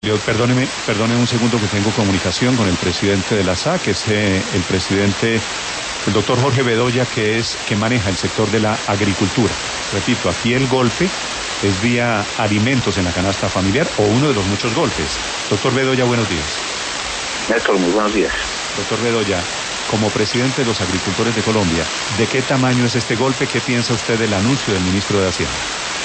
Perdóneme un segundo que tengo comunicación con el presidente de la SAC, que es el doctor Jorge Bedoya, que maneja el sector de la agricultura. Repito, aquí el golpe es vía alimentos en la canasta familiar o uno de los muchos golpes. Doctor Bedoya, buenos días. Néstor, muy buenos días. Doctor Bedoya, como presidente de los agricultores de Colombia, ¿de qué tamaño es este golpe? ¿Qué piensa usted del anuncio del ministro de Hacienda?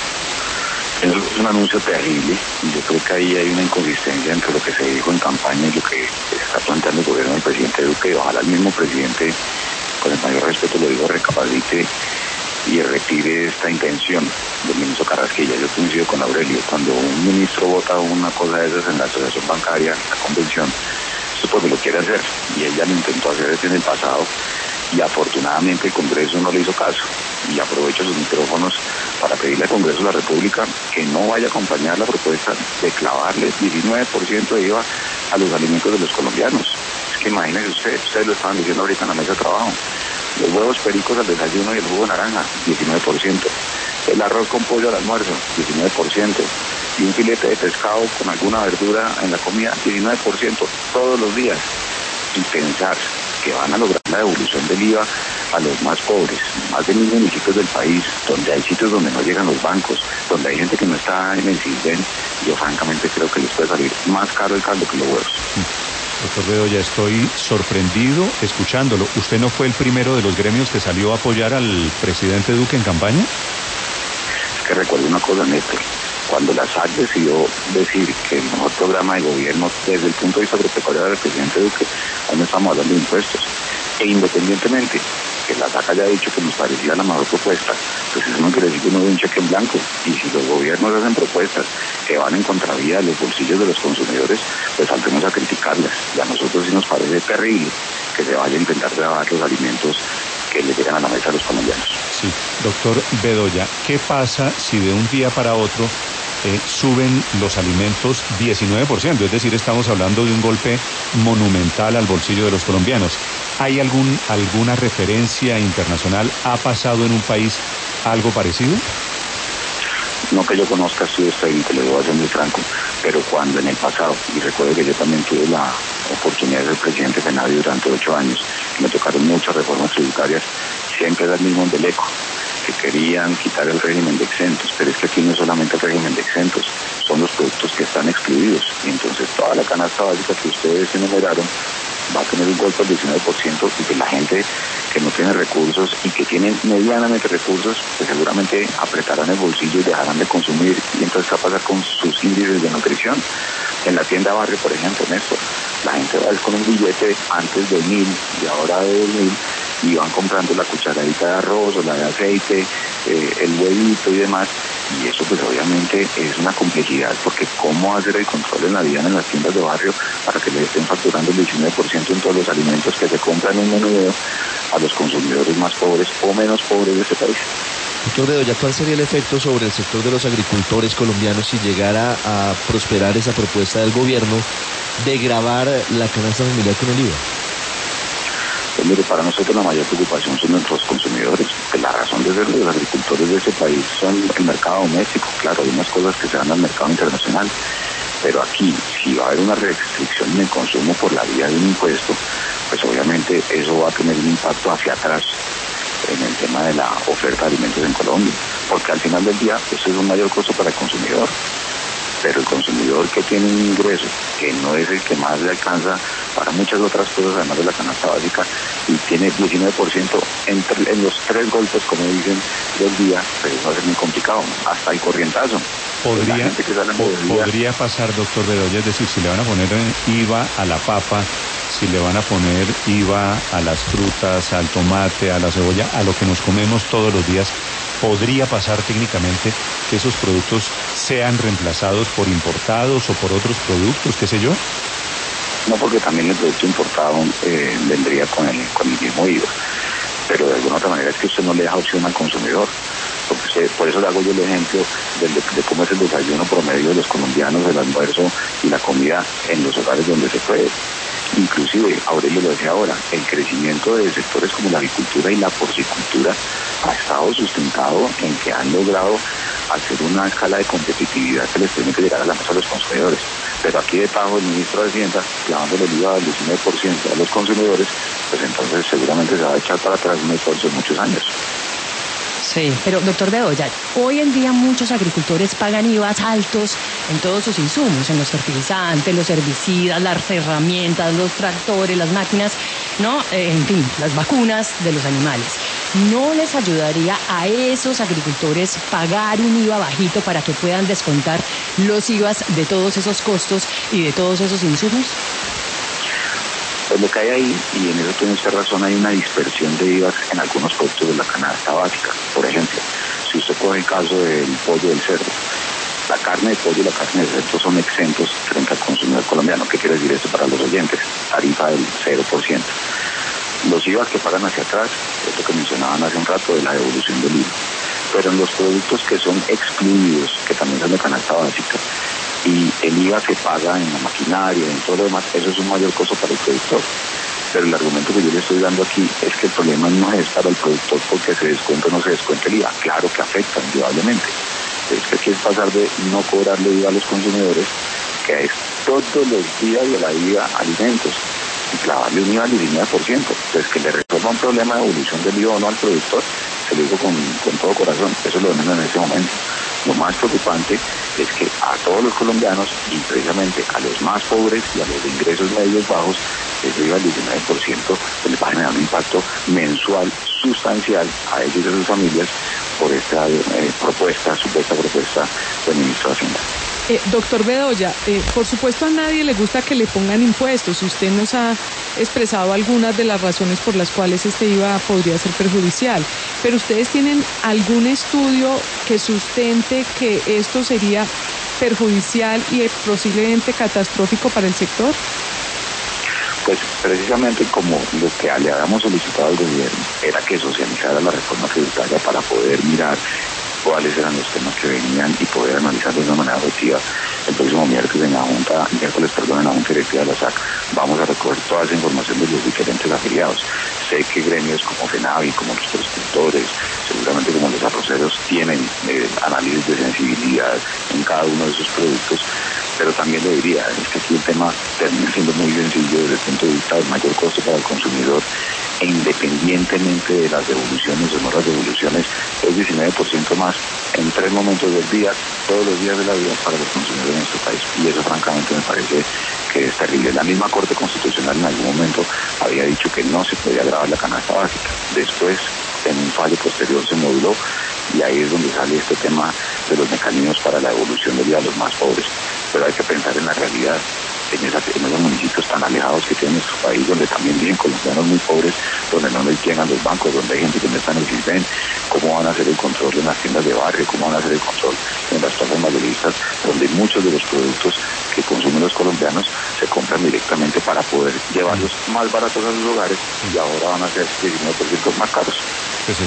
Es un anuncio terrible y yo creo que ahí hay una inconsistencia entre lo que se dijo en campaña y lo que está planteando el gobierno del presidente Duque. Ojalá el mismo presidente, con el mayor respeto lo digo, recapacite y retire esta intención del ministro Carrasquilla. Yo coincido con Aurelio, cuando un ministro vota una cosa de esas en la asociación bancaria, en la convención, eso es porque lo quiere hacer, y ella lo intentó hacer desde el pasado, y afortunadamente el Congreso no le hizo caso, y aprovecho sus micrófonos para pedirle al Congreso de la República que no vaya a acompañar la propuesta de clavarle 19% de IVA a los alimentos de los colombianos. Es que imagínense ustedes lo estaban diciendo ahorita en la mesa de trabajo, los huevos pericos al desayuno y el jugo de naranja, 19%, el arroz con pollo al almuerzo, 19%, y un filete de pescado con alguna verdura en la comida, 19% todos los días. Y pensar que van a lograr la devolución del IVA a los más pobres, más de 1.000 municipios del país, donde hay sitios donde no llegan los bancos, donde hay gente que no está en el CISBEN, yo francamente creo que les puede salir más caro el caldo que los huevos. Doctor Bedoya, estoy sorprendido escuchándolo. ¿Usted no fue el primero de los gremios que salió a apoyar al presidente Duque en campaña? Es que recuerdo una cosa, Néstor. Cuando la SAC decidió decir que el mejor programa de gobierno desde el punto de vista agropecuario era el presidente Duque, ahí no estamos hablando de impuestos. E independientemente que la SAC haya dicho que nos parecía la mejor propuesta, pues eso no quiere decir que uno dé un cheque en blanco. Y si los gobiernos hacen propuestas que van en contravía de los bolsillos de los consumidores, pues saltemos a criticarlas. Y a nosotros sí nos parece terrible que se vaya a intentar grabar los alimentos que le llegan a la mesa a los colombianos. Sí, doctor Bedoya, ¿qué pasa si de un día para otro suben los alimentos 19%? Es decir, estamos hablando de un golpe monumental al bolsillo de los colombianos. ¿Hay alguna referencia internacional? ¿Ha pasado en un país algo parecido? No que yo conozca estudios técnicos, le voy a ser muy franco, pero cuando en el pasado, y recuerdo que yo también tuve la oportunidad de ser presidente de Senado durante 8 años, me tocaron muchas reformas tributarias, siempre era el mismo embeleco, que querían quitar el régimen de exentos, pero es que aquí no es solamente el régimen de exentos, son los productos que están excluidos, y entonces toda la canasta básica que ustedes enumeraron va a tener un golpe del 19%, y que la gente que no tiene recursos y que tienen medianamente recursos, pues seguramente apretarán el bolsillo y dejarán de consumir. Y entonces, ¿qué va a pasar con sus índices de nutrición? En la tienda Barrio, por ejemplo, Néstor, la gente va con un billete antes de 1.000 y ahora de 2.000 y van comprando la cucharadita de arroz o la de aceite, el huevito y demás. Y eso pues obviamente es una complejidad, porque cómo hacer el control en la vida en las tiendas de barrio para que le estén facturando el 19% en todos los alimentos que se compran en un menudeo a los consumidores más pobres o menos pobres de este país. Doctor Bedoya, ¿cuál sería el efecto sobre el sector de los agricultores colombianos si llegara a prosperar esa propuesta del gobierno de gravar la canasta familiar con el IVA? Pues mire, para nosotros la mayor preocupación son nuestros consumidores, que la razón de ser de los agricultores de este país son el mercado doméstico. Claro, hay unas cosas que se dan al mercado internacional, pero aquí, si va a haber una restricción en el consumo por la vía de un impuesto, pues obviamente eso va a tener un impacto hacia atrás en el tema de la oferta de alimentos en Colombia, porque al final del día eso es un mayor costo para el consumidor, pero el consumidor que tiene un ingreso que no es el que más le alcanza para muchas otras cosas además de la canasta básica y tiene 19% en los 3 golpes, como dicen, del día, pues va a ser muy complicado, hasta el corrientazo. Podría pasar, doctor Bedoya, es decir, si le van a poner IVA a la papa, si le van a poner IVA a las frutas, al tomate, a la cebolla, a lo que nos comemos todos los días, ¿podría pasar técnicamente que esos productos sean reemplazados por importados o por otros productos, qué sé yo? No, porque también el producto importado vendría con el mismo IVA, pero de alguna otra manera es que usted no le deja opción al consumidor. Por eso le hago yo el ejemplo de cómo es el desayuno promedio de los colombianos, el almuerzo y la comida en los hogares donde se puede. Inclusive, Aurelio lo decía ahora, el crecimiento de sectores como la agricultura y la porcicultura ha estado sustentado en que han logrado hacer una escala de competitividad que les tiene que llegar a la mesa a los consumidores. Pero aquí de tajo el ministro de Hacienda, clavándole el IVA del 19% a los consumidores, pues entonces seguramente se va a echar para atrás un esfuerzo de muchos años. Sí, pero doctor Bedoya, hoy en día muchos agricultores pagan IVAs altos en todos sus insumos, en los fertilizantes, los herbicidas, las herramientas, los tractores, las máquinas, ¿no? En fin, las vacunas de los animales. ¿No les ayudaría a esos agricultores pagar un IVA bajito para que puedan descontar los IVAs de todos esos costos y de todos esos insumos? Pues lo que hay ahí, y en eso tiene usted razón, hay una dispersión de IVAs en algunos productos de la canasta básica. Por ejemplo, si usted coge el caso del pollo y del cerdo, la carne de pollo y la carne de cerdo son exentos frente al consumidor colombiano. ¿Qué quiere decir esto para los oyentes? Tarifa del 0%. Los IVAs que pagan hacia atrás, esto que mencionaban hace un rato de la devolución del IVA. Pero en los productos que son excluidos, que también son de canasta básica, y el IVA que paga en la maquinaria, en todo lo demás, eso es un mayor costo para el productor. Pero el argumento que yo le estoy dando aquí es que el problema no es para el productor porque se descuenta o no se descuenta el IVA. Claro que afecta indudablemente. Es que aquí es pasar de no cobrarle IVA a los consumidores, que es todos los días de la IVA alimentos, y clavarle un IVA al 19%. Entonces, que le resuelva un problema de evolución del IVA o no al productor, se lo digo con todo corazón. Eso lo vemos en este momento. Lo más preocupante es que a todos los colombianos, y precisamente a los más pobres y a los de ingresos medios bajos, ese IVA al 19% les va a generar un impacto mensual sustancial a ellos y a sus familias por esta supuesta propuesta del ministro de Hacienda. Doctor Bedoya, por supuesto a nadie le gusta que le pongan impuestos. Usted nos ha expresado algunas de las razones por las cuales este IVA podría ser perjudicial. Pero ¿ustedes tienen algún estudio que sustente que esto sería perjudicial y posiblemente catastrófico para el sector? Pues precisamente como lo que le habíamos solicitado al gobierno era que socializara la reforma tributaria para poder mirar cuáles eran los temas que venían y poder analizarlos de una manera objetiva. El próximo miércoles en la Junta Directiva de la SAC vamos a recoger toda esa información de los diferentes afiliados. Sé que gremios como FENAVI, como los productores, seguramente como los arroceros, tienen análisis de sensibilidad en cada uno de esos productos, pero también le diría, es que aquí el tema termina siendo muy sencillo desde el punto de vista del mayor costo para el consumidor, e independientemente de las devoluciones o no las devoluciones, es 19% más en 3 momentos del día, todos los días de la vida para los consumidores en nuestro país. Y eso francamente me parece que es terrible. La misma Corte Constitucional en algún momento había dicho que no se podía gravar la canasta básica. Después, en un fallo posterior, se moduló y ahí es donde sale este tema de los mecanismos para la devolución del IVA a los más pobres. Pero hay que pensar en la realidad, en esos municipios tan alejados que tiene nuestro país, donde también viven colombianos muy pobres, donde no les llegan los bancos, donde hay gente que no está en el CISBEN. ¿Cómo van a hacer el control en las tiendas de barrio? ¿Cómo van a hacer el control en las plazas mayoristas, donde muchos de los productos que consumen los colombianos se compran directamente para poder llevarlos más baratos a sus hogares y ahora van a ser 19% más caros? Pues